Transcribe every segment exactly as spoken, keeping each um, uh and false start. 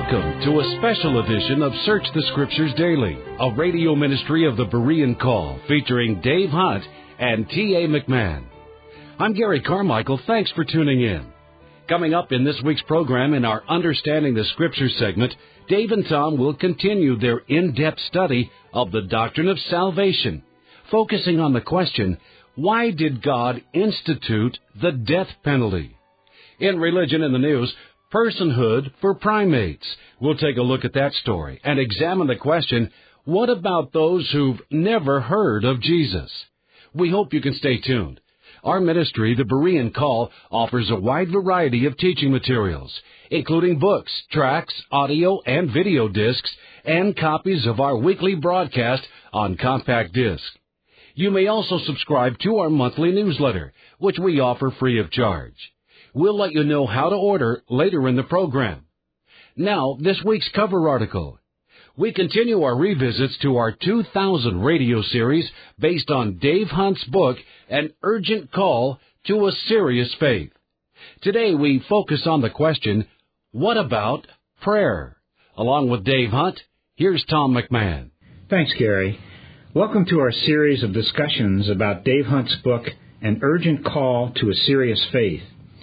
Welcome to a special edition of Search the Scriptures Daily, a radio ministry of the Berean Call featuring Dave Hunt and T A McMahon. I'm Gary Carmichael. Thanks for tuning in. Coming up in this week's program in our Understanding the Scriptures segment, Dave and Tom will continue their in-depth study of the doctrine of salvation, focusing on the question, why did God institute the death penalty? In Religion in the News, personhood for primates. We'll take a look at that story and examine the question, what about those who've never heard of Jesus? We hope you can stay tuned. Our ministry, the Berean Call, offers a wide variety of teaching materials, including books, tracts, audio and video discs, and copies of our weekly broadcast on compact disc. You may also subscribe to our monthly newsletter, which we offer free of charge. We'll let you know how to order later in the program. Now, this week's cover article. We continue our revisits to our two thousand radio series based on Dave Hunt's book, An Urgent Call to a Serious Faith. Today we focus on the question, what about prayer? Along with Dave Hunt, here's Tom McMahon. Thanks, Gary. Welcome to our series of discussions about Dave Hunt's book, An Urgent Call to a Serious Faith.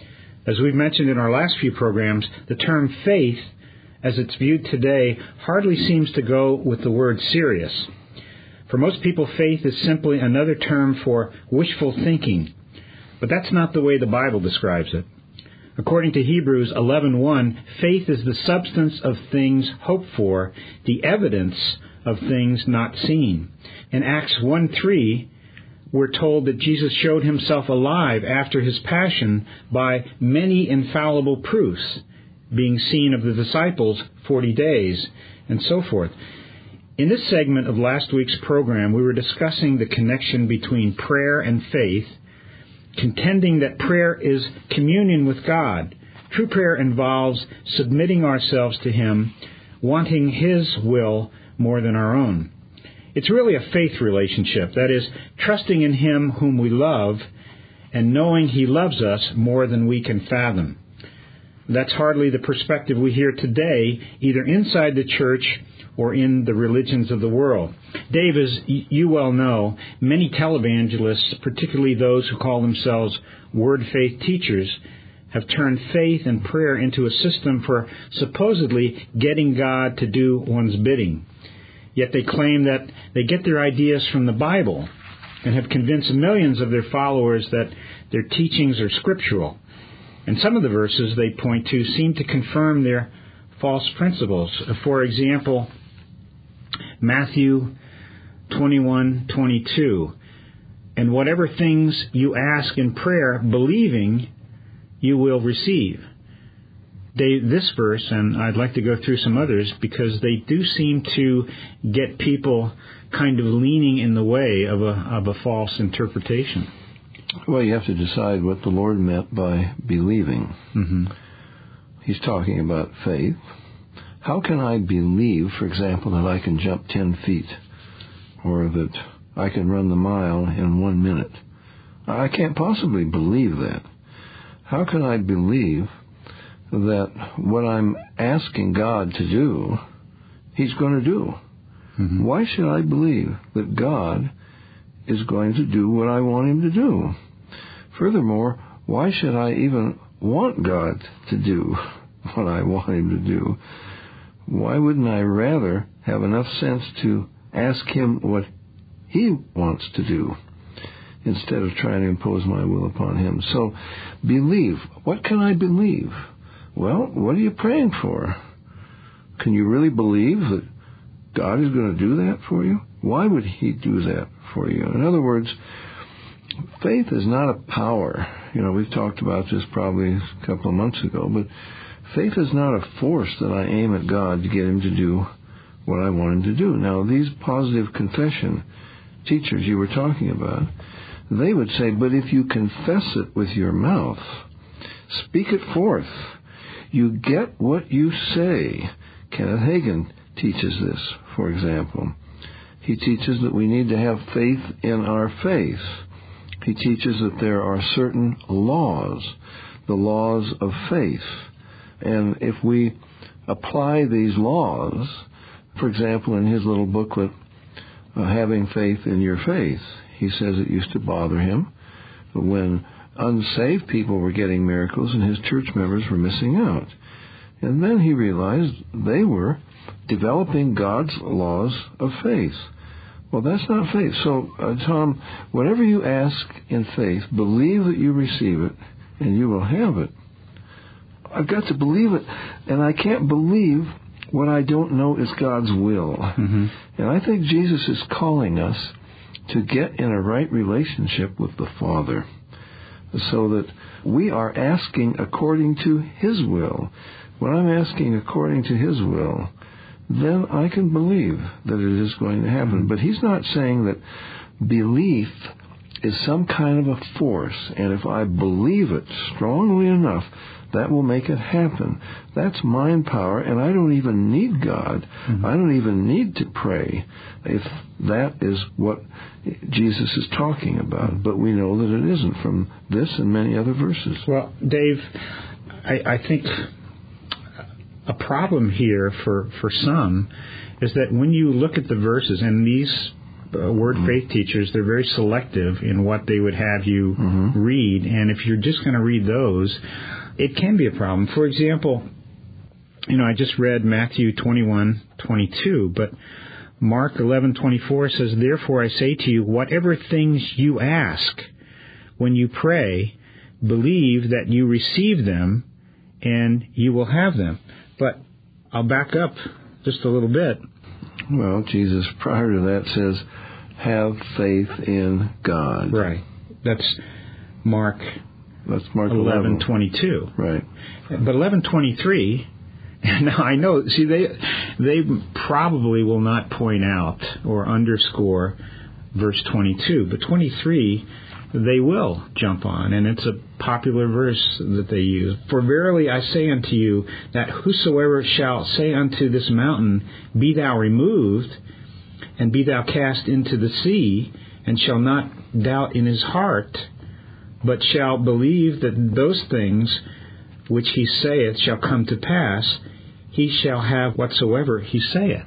As we've mentioned in our last few programs, the term faith, as it's viewed today, hardly seems to go with the word serious. For most people, faith is simply another term for wishful thinking. But that's not the way the Bible describes it. According to Hebrews eleven one, faith is the substance of things hoped for, the evidence of things not seen. In Acts one three, we're told that Jesus showed himself alive after his passion by many infallible proofs, being seen of the disciples forty days, and so forth. In this segment of last week's program, we were discussing the connection between prayer and faith, contending that prayer is communion with God. True prayer involves submitting ourselves to Him, wanting His will more than our own. It's really a faith relationship, that is, trusting in Him whom we love and knowing He loves us more than we can fathom. That's hardly the perspective we hear today, either inside the church or in the religions of the world. Dave, as you well know, many televangelists, particularly those who call themselves word faith teachers, have turned faith and prayer into a system for supposedly getting God to do one's bidding. Yet they claim that they get their ideas from the Bible and have convinced millions of their followers that their teachings are scriptural. And some of the verses they point to seem to confirm their false principles. For example, Matthew twenty-one twenty-two, and whatever things you ask in prayer, believing, you will receive. They, this verse, and I'd like to go through some others, because they do seem to get people kind of leaning in the way of a of a false interpretation. Well, you have to decide what the Lord meant by believing. Mm-hmm. He's talking about faith. How can I believe, for example, that I can jump ten feet, or that I can run the mile in one minute? I can't possibly believe that. How can I believe that what I'm asking God to do, He's going to do? Mm-hmm. Why should I believe that God is going to do what I want Him to do? Furthermore, why should I even want God to do what I want Him to do? Why wouldn't I rather have enough sense to ask Him what He wants to do instead of trying to impose my will upon Him? So, believe. What can I believe? Well, what are you praying for? Can you really believe that God is going to do that for you? Why would He do that for you? In other words, faith is not a power. You know, we've talked about this probably a couple of months ago, but faith is not a force that I aim at God to get Him to do what I want Him to do. Now, these positive confession teachers you were talking about, they would say, but if you confess it with your mouth, speak it forth, you get what you say. Kenneth Hagin teaches this, for example. He teaches that we need to have faith in our faith. He teaches that there are certain laws, the laws of faith. And if we apply these laws. For example, in his little booklet, uh, Having Faith in Your Faith, he says it used to bother him when unsaved people were getting miracles and his church members were missing out. And then he realized they were developing God's laws of faith. Well, that's not faith. So, uh, Tom, whatever you ask in faith, believe that you receive it, and you will have it. I've got to believe it, and I can't believe what I don't know is God's will. Mm-hmm. And I think Jesus is calling us to get in a right relationship with the Father so that we are asking according to His will. When I'm asking according to His will, then I can believe that it is going to happen. But He's not saying that belief is some kind of a force, and if I believe it strongly enough, that will make it happen. That's mind power, and I don't even need God. Mm-hmm. I don't even need to pray if that is what Jesus is talking about. But we know that it isn't from this and many other verses. Well, Dave, I, I think a problem here for, for some is that when you look at the verses, and these uh, word mm-hmm. faith teachers, they're very selective in what they would have you mm-hmm. read, and if you're just going to read those, it can be a problem. For example, you know, I just read Matthew twenty-one twenty-two, but Mark eleven twenty-four says, "Therefore I say to you, whatever things you ask when you pray, believe that you receive them, and you will have them." But I'll back up just a little bit. Well, Jesus, prior to that, says, "Have faith in God." Right. That's Mark. That's Mark eleven twenty-two. Right. But eleven twenty-three, now I know, see, they they probably will not point out or underscore verse twenty-two, but twenty-three they will jump on, and it's a popular verse that they use. "For verily I say unto you, that whosoever shall say unto this mountain, Be thou removed, and be thou cast into the sea, and shall not doubt in his heart, but shall believe that those things which he saith shall come to pass, he shall have whatsoever he saith."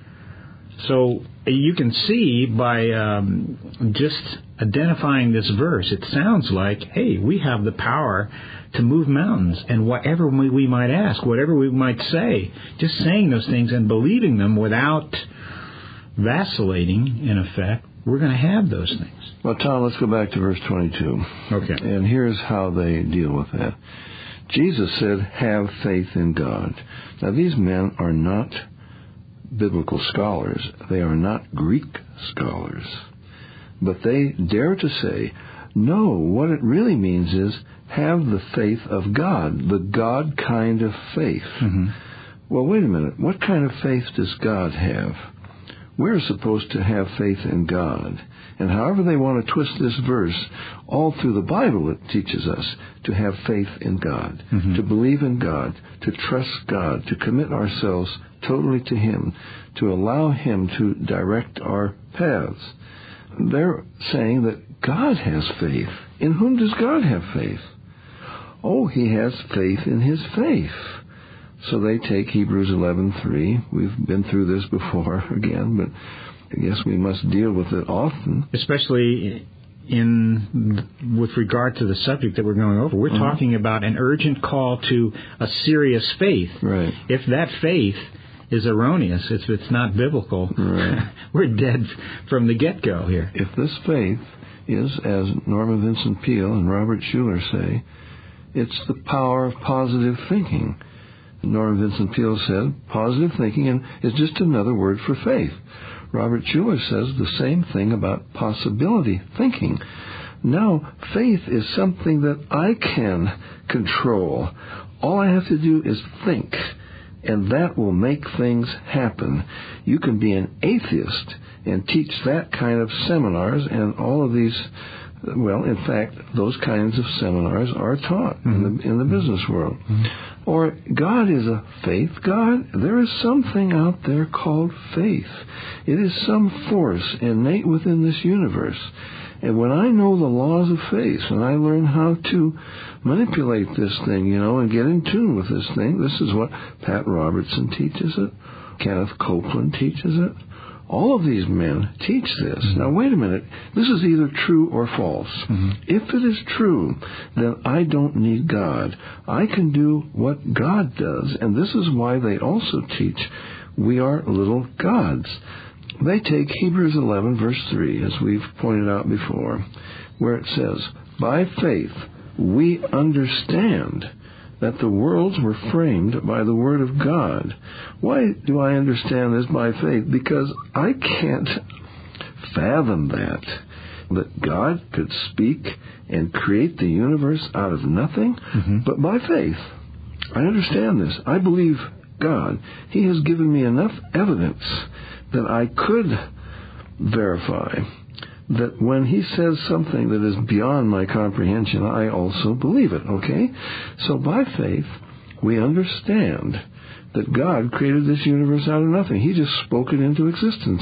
So you can see by um, just identifying this verse, it sounds like, hey, we have the power to move mountains, and whatever we, we might ask, whatever we might say, just saying those things and believing them without vacillating, in effect, we're going to have those things. Well, Tom, let's go back to verse twenty-two. Okay. And here's how they deal with that. Jesus said, "Have faith in God." Now, these men are not biblical scholars. They are not Greek scholars. But they dare to say, no, what it really means is have the faith of God, the God kind of faith. Mm-hmm. Well, wait a minute. What kind of faith does God have? We're supposed to have faith in God. And however they want to twist this verse, all through the Bible it teaches us to have faith in God, mm-hmm. to believe in God, to trust God, to commit ourselves totally to Him, to allow Him to direct our paths. They're saying that God has faith. In whom does God have faith? Oh, He has faith in His faith. So they take Hebrews eleven three. We've been through this before again, but I guess we must deal with it often. Especially in with regard to the subject that we're going over. We're mm-hmm. talking about an urgent call to a serious faith. Right. If that faith is erroneous, if it's not biblical, right. we're dead from the get-go here. If this faith is, as Norman Vincent Peale and Robert Schuller say, it's the power of positive thinking. Norman Vincent Peale said, positive thinking is just another word for faith. Robert Schuller says the same thing about possibility thinking. Now, faith is something that I can control. All I have to do is think, and that will make things happen. You can be an atheist and teach that kind of seminars and all of these Well, in fact, those kinds of seminars are taught mm-hmm. in the in the business world. Mm-hmm. Or God is a faith God. There is something out there called faith. It is some force innate within this universe. And when I know the laws of faith, and I learn how to manipulate this thing, you know, and get in tune with this thing, this is what Pat Robertson teaches it. Kenneth Copeland teaches it. All of these men teach this. Mm-hmm. Now, wait a minute. This is either true or false. Mm-hmm. If it is true, then I don't need God. I can do what God does. And this is why they also teach we are little gods. They take Hebrews eleven, verse three, as we've pointed out before, where it says, by faith we understand that the worlds were framed by the Word of God. Why do I understand this by faith? Because I can't fathom that, that God could speak and create the universe out of nothing. Mm-hmm. But by faith, I understand this. I believe God. He has given me enough evidence that I could verify that when he says something that is beyond my comprehension, I also believe it, okay? So by faith, we understand that God created this universe out of nothing. He just spoke it into existence.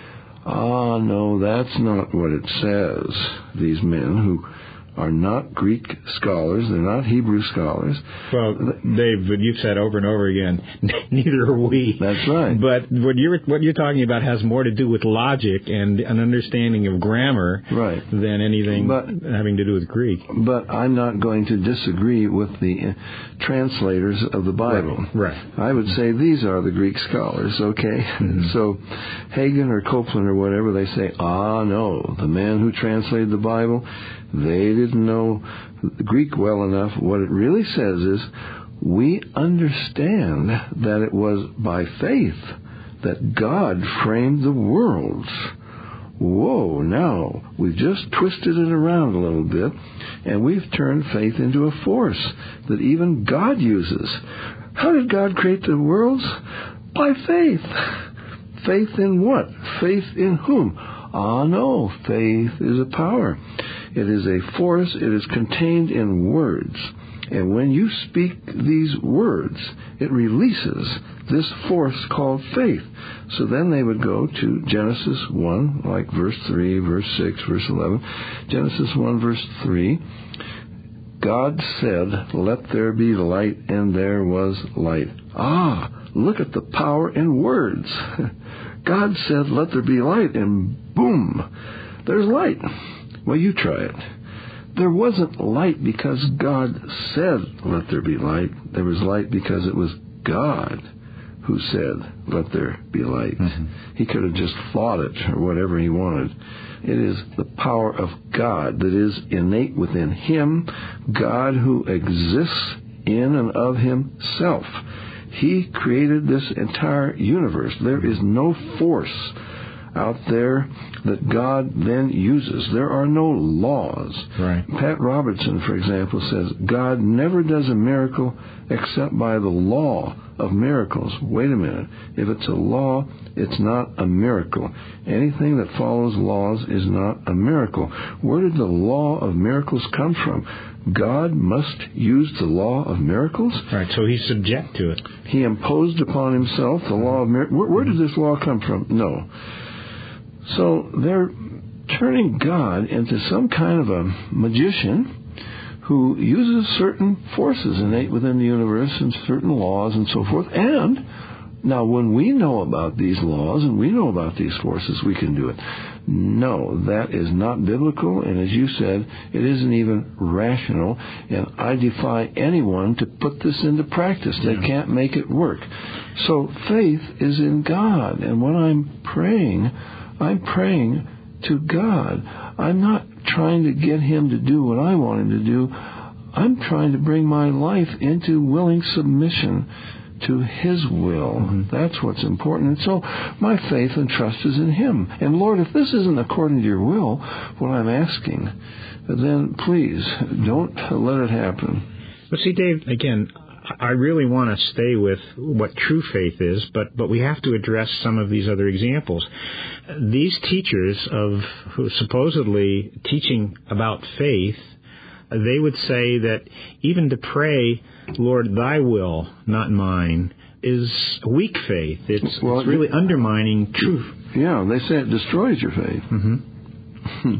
Ah, no, that's not what it says. These men who are not Greek scholars, they're not Hebrew scholars. Well, Dave, but you've said over and over again, neither are we. That's right. But what you're what you're talking about has more to do with logic and an understanding of grammar, right, than anything but, having to do with Greek. But I'm not going to disagree with the uh, translators of the Bible. Right. right. I would say these are the Greek scholars, okay? Mm-hmm. So Hagen or Copeland or whatever, they say, ah, no, the man who translated the Bible, they didn't know Greek well enough. What it really says is, we understand that it was by faith that God framed the worlds. Whoa, now, we've just twisted it around a little bit, and we've turned faith into a force that even God uses. How did God create the worlds? By faith. Faith in what? Faith in whom? Ah, no, faith is a power. It is a force. It is contained in words. And when you speak these words, it releases this force called faith. So then they would go to Genesis one, like verse three, verse six, verse eleven. Genesis one, verse three. God said, let there be light, and there was light. Ah, look at the power in words. God said, let there be light, and boom, there's light. Well, you try it. There wasn't light because God said, let there be light. There was light because it was God who said, let there be light. Mm-hmm. He could have just thought it or whatever he wanted. It is the power of God that is innate within him, God who exists in and of himself. He created this entire universe. There is no force out there that God then uses. There are no laws. Right. Pat Robertson, for example, says God never does a miracle except by the law of miracles. Wait a minute. If it's a law, it's not a miracle. Anything that follows laws is not a miracle. Where did the law of miracles come from? God must use the law of miracles? Right, so he's subject to it. He imposed upon himself the law of miracles. Where, where did this law come from? No. So they're turning God into some kind of a magician who uses certain forces innate within the universe and certain laws and so forth. And now when we know about these laws and we know about these forces, we can do it. No, that is not biblical, and as you said, it isn't even rational, and I defy anyone to put this into practice. They yeah. can't make it work. So faith is in God, and when I'm praying, I'm praying to God. I'm not trying to get him to do what I want him to do. I'm trying to bring my life into willing submission to his will. Mm-hmm. That's what's important. And so my faith and trust is in him. And Lord, if this isn't according to your will, what I'm asking, then please don't let it happen. But see, Dave, again, I really want to stay with what true faith is, but, but we have to address some of these other examples. These teachers of who supposedly teaching about faith, they would say that even to pray, Lord, thy will, not mine, is weak faith. It's, well, it's really undermining truth. Yeah, they say it destroys your faith. Mm-hmm.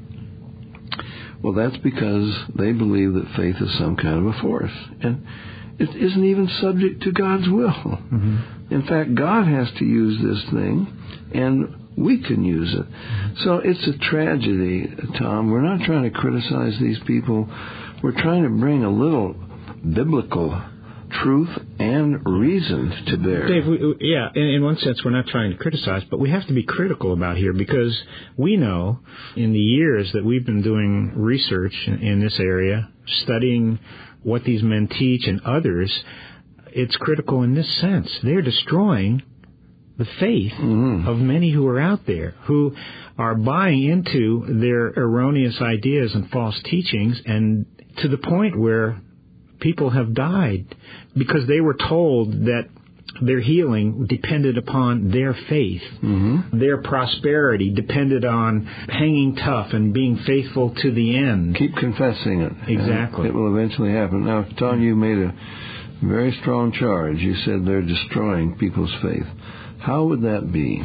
Well, that's because they believe that faith is some kind of a force. And it isn't even subject to God's will. Mm-hmm. In fact, God has to use this thing, and we can use it. So it's a tragedy, Tom. We're not trying to criticize these people. We're trying to bring a little biblical truth and reason to bear. Dave, we, yeah, in, in one sense, we're not trying to criticize, but we have to be critical about here because we know in the years that we've been doing research in, in this area, studying what these men teach and others, it's critical in this sense. They're destroying the faith mm-hmm. of many who are out there, who are buying into their erroneous ideas and false teachings, and to the point where people have died because they were told that their healing depended upon their faith. Mm-hmm. Their prosperity depended on hanging tough and being faithful to the end. Keep confessing it. Exactly. It will eventually happen. Now, Tom, you made a very strong charge. You said they're destroying people's faith. How would that be?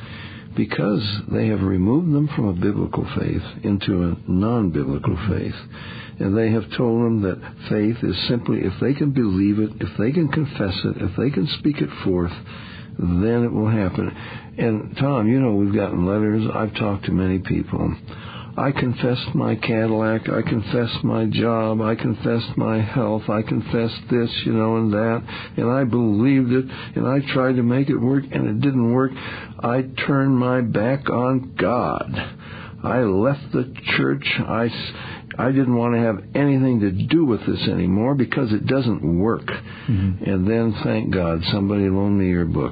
Because they have removed them from a biblical faith into a non-biblical faith. And they have told them that faith is simply, if they can believe it, if they can confess it, if they can speak it forth, then it will happen. And, Tom, you know, we've gotten letters. I've talked to many people. I confessed my Cadillac. I confessed my job. I confessed my health. I confessed this, you know, and that. And I believed it. And I tried to make it work, and it didn't work. I turned my back on God. I left the church. I, I didn't want to have anything to do with this anymore because it doesn't work. Mm-hmm. And then, thank God, somebody loaned me your book.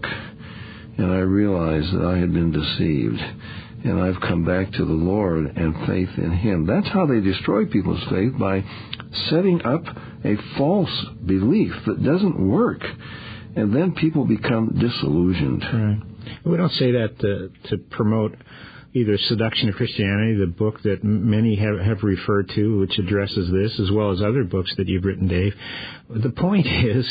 And I realized that I had been deceived. And I've come back to the Lord and faith in Him. That's how they destroy people's faith, by setting up a false belief that doesn't work. And then people become disillusioned. Right. We don't say that to, to promote either Seduction of Christianity, the book that many have, have referred to, which addresses this, as well as other books that you've written, Dave. The point is,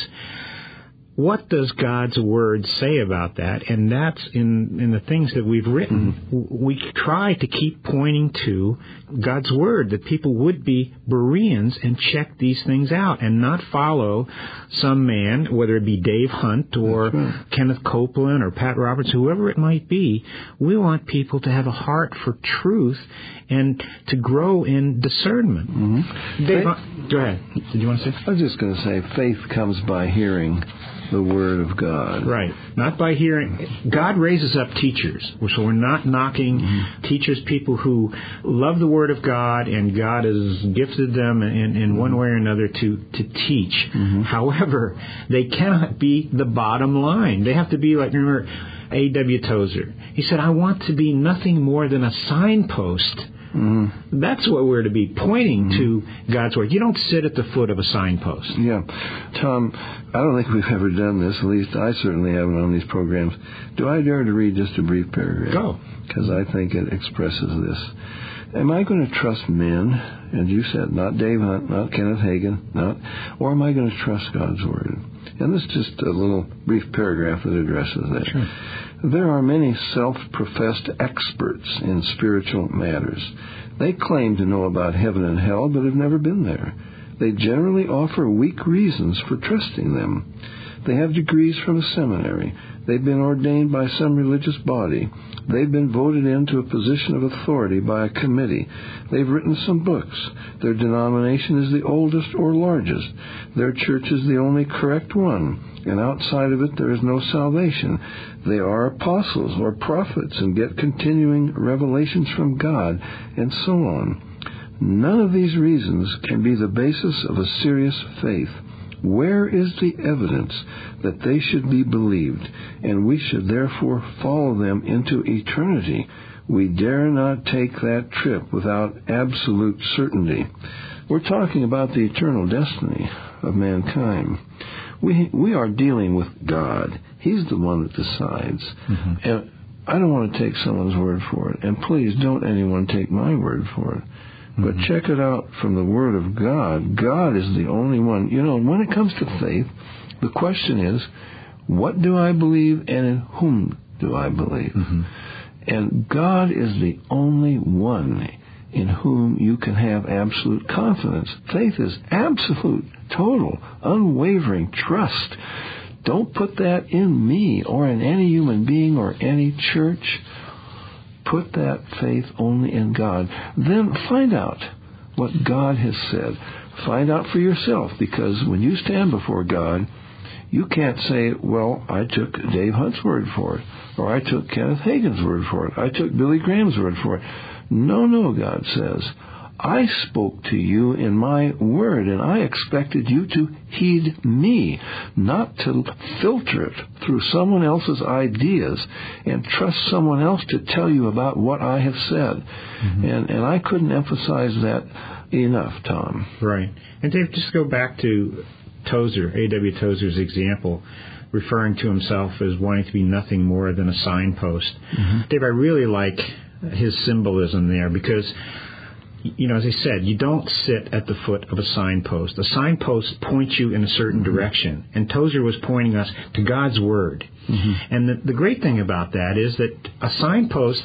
what does God's Word say about that? And that's in, in the things that we've written. Mm-hmm. We try to keep pointing to God's Word, that people would be Bereans and check these things out and not follow some man, whether it be Dave Hunt or right. Kenneth Copeland or Pat Roberts, whoever it might be. We want people to have a heart for truth and to grow in discernment. Mm-hmm. Dave, faith, go ahead. Did you want to say? I was just going to say, faith comes by hearing the Word of God. Right. Not by hearing. God raises up teachers. So we're not knocking mm-hmm. teachers, people who love the Word of God, and God has gifted them in, in one way or another to, to teach. Mm-hmm. However, they cannot be the bottom line. They have to be like, remember, A W Tozer. He said, I want to be nothing more than a signpost. Mm-hmm. That's what we're to be, pointing mm-hmm. to God's Word. You don't sit at the foot of a signpost. Yeah. Tom, I don't think we've ever done this. At least I certainly haven't on these programs. Do I dare to read just a brief paragraph? Go. Because I think it expresses this. Am I going to trust men, and you said not Dave Hunt, not Kenneth Hagin, not, or am I going to trust God's Word? And this is just a little brief paragraph that addresses that. Sure. There are many self-professed experts in spiritual matters. They claim to know about heaven and hell, but have never been there. They generally offer weak reasons for trusting them. They have degrees from a seminary. They've been ordained by some religious body. They've been voted into a position of authority by a committee. They've written some books. Their denomination is the oldest or largest. Their church is the only correct one. And outside of it, there is no salvation. They are apostles or prophets and get continuing revelations from God, and so on. None of these reasons can be the basis of a serious faith. Where is the evidence that they should be believed, and we should therefore follow them into eternity? We dare not take that trip without absolute certainty. we're talking about the eternal destiny of mankind. We we are dealing with God. He's the one that decides. Mm-hmm. And I don't want to take someone's word for it. And please don't anyone take my word for it. Mm-hmm. But check it out from the Word of God. God is the only one. You know, when it comes to faith, the question is, what do I believe and in whom do I believe? Mm-hmm. And God is the only one in whom you can have absolute confidence. Faith is absolute, total, unwavering trust. Don't put that in me or in any human being or any church. Put that faith only in God. Then find out what God has said. Find out for yourself, because when you stand before God, you can't say, well, I took Dave Hunt's word for it, or I took Kenneth Hagin's word for it, I took Billy Graham's word for it. No, no, God says, I spoke to you in my word, and I expected you to heed me, not to filter it through someone else's ideas and trust someone else to tell you about what I have said. Mm-hmm. And, and I couldn't emphasize that enough, Tom. Right. And Dave, just go back to Tozer, A W Tozer's example, referring to himself as wanting to be nothing more than a signpost. Mm-hmm. Dave, I really like his symbolism there, because, you know, as I said, you don't sit at the foot of a signpost. A signpost points you in a certain mm-hmm. direction, and Tozer was pointing us to God's Word. Mm-hmm. And the, the great thing about that is that a signpost,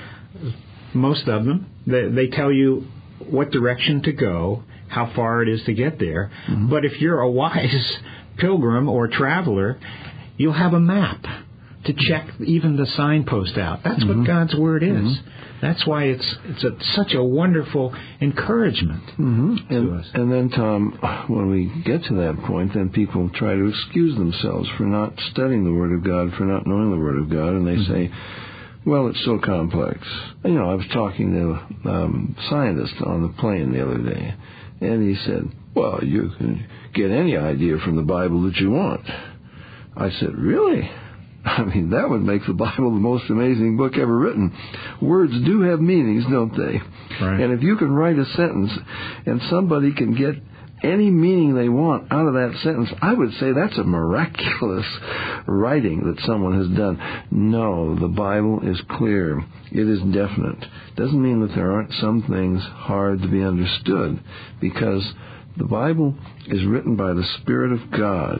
most of them, they, they tell you what direction to go, how far it is to get there. Mm-hmm. But if you're a wise pilgrim or traveler, you'll have a map to check even the signpost out. That's mm-hmm. what God's Word is. Mm-hmm. That's why it's it's a, such a wonderful encouragement mm-hmm. to and, us. And then, Tom, when we get to that point, then people try to excuse themselves for not studying the Word of God, for not knowing the Word of God, and they mm-hmm. say, well, it's so complex. You know, I was talking to um, a scientist on the plane the other day, and he said, well, you can get any idea from the Bible that you want. I said, really? I mean, that would make the Bible the most amazing book ever written. Words do have meanings, don't they? Right. And if you can write a sentence and somebody can get any meaning they want out of that sentence, I would say that's a miraculous writing that someone has done. No, the Bible is clear. It is definite. Doesn't mean that there aren't some things hard to be understood, because the Bible is written by the Spirit of God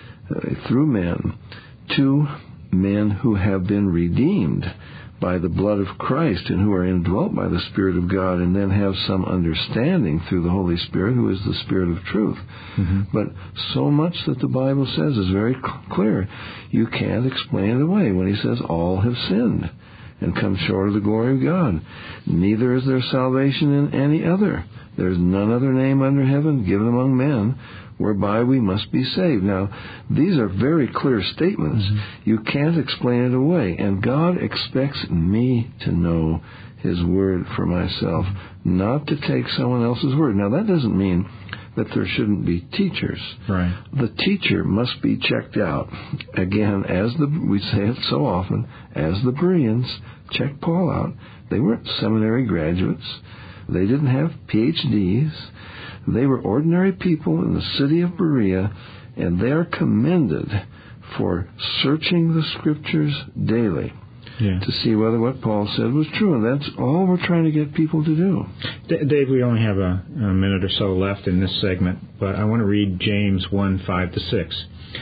uh, through men to men who have been redeemed by the blood of Christ and who are indwelt by the Spirit of God, and then have some understanding through the Holy Spirit, who is the Spirit of truth. Mm-hmm. But so much that the Bible says is very clear. You can't explain it away when he says all have sinned and come short of the glory of God. Neither is there salvation in any other. There's none other name under heaven given among men whereby we must be saved. Now, these are very clear statements. Mm-hmm. You can't explain it away. And God expects me to know His Word for myself, not to take someone else's word. Now, that doesn't mean that there shouldn't be teachers. Right. The teacher must be checked out. Again, as the we say it so often, as the Bereans checked Paul out. They weren't seminary graduates. They didn't have P H Ds. They were ordinary people in the city of Berea, and they are commended for searching the Scriptures daily yeah. to see whether what Paul said was true. And that's all we're trying to get people to do. D- Dave, we only have a, a minute or so left in this segment, but I want to read James one, five to six.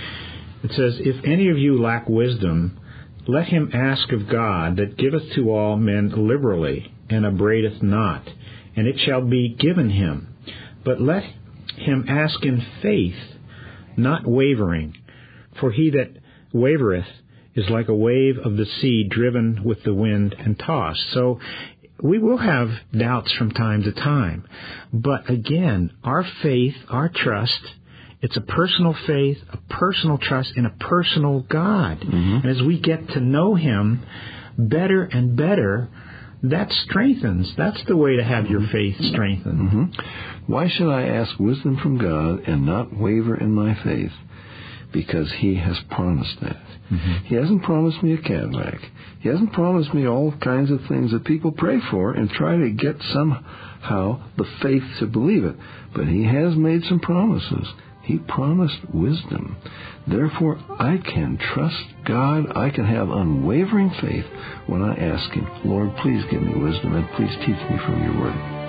It says, if any of you lack wisdom, let him ask of God, that giveth to all men liberally, and upbraideth not, and it shall be given him. But let him ask in faith, not wavering. For he that wavereth is like a wave of the sea driven with the wind and tossed. So we will have doubts from time to time. But again, our faith, our trust, it's a personal faith, a personal trust in a personal God. Mm-hmm. And as we get to know Him better and better, that strengthens. That's the way to have your faith strengthened. Mm-hmm. Why should I ask wisdom from God and not waver in my faith? because He has promised that. Mm-hmm. He hasn't promised me a Cadillac. He hasn't promised me all kinds of things that people pray for and try to get somehow the faith to believe it. But He has made some promises. He promised wisdom. Therefore, I can trust God. I can have unwavering faith when I ask Him, Lord, please give me wisdom and please teach me from Your Word.